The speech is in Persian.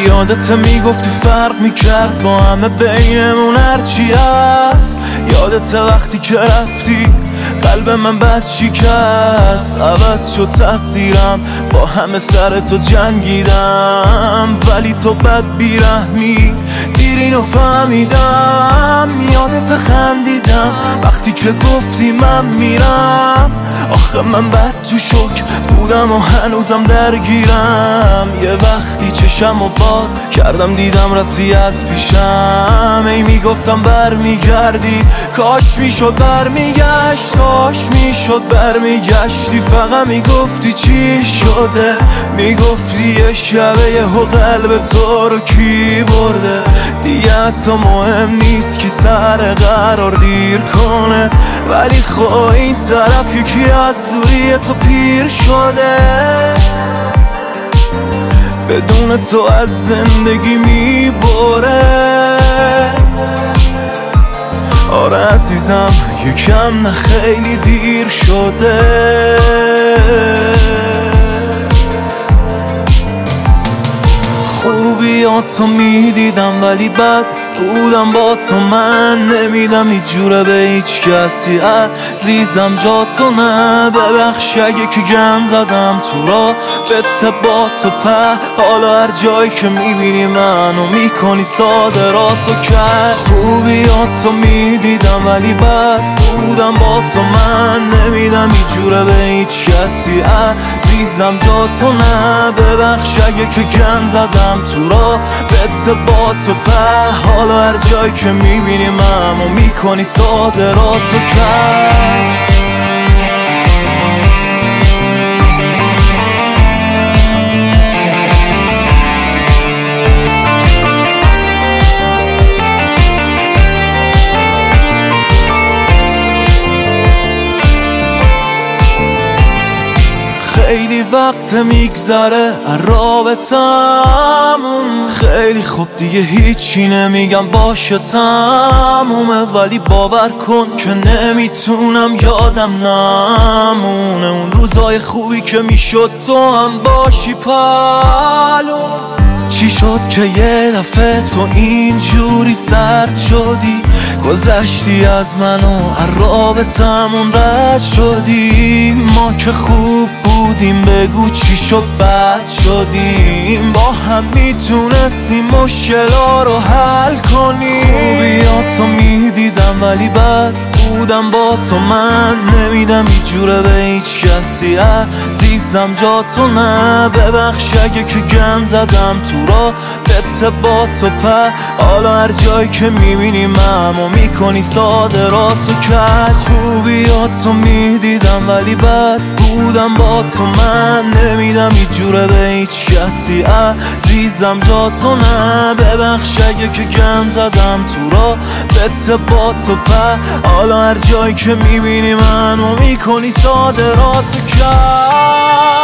یادت میگفتی فرق میکرد با همه بینمون هرچی هست. یادت وقتی که رفتی قلب من بد شکست. عوض شد تقدیرم، با همه سر تو جنگیدم، ولی تو بد بیرحمی دیر اینو فهمیدم. یادت خندیدم وقتی که گفتی من میرم. آخه من بد تو شوک بودم و هنوزم درگیرم. یه وقتی چشم و باز کردم دیدم رفتی از پیشم. ای میگفتم برمیگردی، کاش میشد برمیگشت، کاش میشد برمیگشتی. فقط میگفتی چی شده، میگفتی یه شبه یه قلب تو رو کی برده. دیگه حتی مهم نیست کی سر قرار دیر کنه، ولی خب این طرف یکی از دوری تو پیر شده. بدون تو از زندگی میبره. آره عزیزم یکم نه خیلی دیر شده. خوبیاتو میدیدم ولی بد بودم با تو. من نمیدم هیچ جوره به هیچ کسی عزیزم جا تو نه. ببخش اگه که گند زدم تو را بته با تو په. حالا هر جایی که میبینی منو میکنی صادراتو کرد. خوبیاتو میدیدم ولی بد بودم با تو. من نمیدم هیچ جوره به هیچ کسی عزیزم جا تو نه. ببخش اگه که گند زدم تو را بته با تو په. حالا هر جایی که میبینی منو میکنی صادراتو کرد. خیلی وقت میگذره رابطمون، خیلی خوب دیگه هیچی نمیگم باشه تمومه. ولی باور کن که نمیتونم یادم نمونه اون روزای خوبی که میشد تو هم باشی پلو. چی شد که یه دفعه تو اینجوری سرد شدی، گذشتی از من و رابطمون رد شدی. ما که خوب بودیم بگو چی شد بد شدیم، با هم میتونستیم مشکلا رو حل کنیم. خوبیاتو میدیدم ولی بد بودم با تو. من نمیدم هیچ جوره به هیچ کسی عزیزم جا تو نه. ببخش اگه که گند زدم تو را بته با تو په. حالا هر جایی که میبینی منو میکنی صادراتو کرد. خوبیاتو میدیدم ولی بد بودم با تو. من نمیدم هیچ جوره به هیچ کسی عزیزم جا تو نه. ببخش اگه که گند زدم تو را بته با تو په. حالا هر جایی که میبینی منو میکنی صادراتو کرد.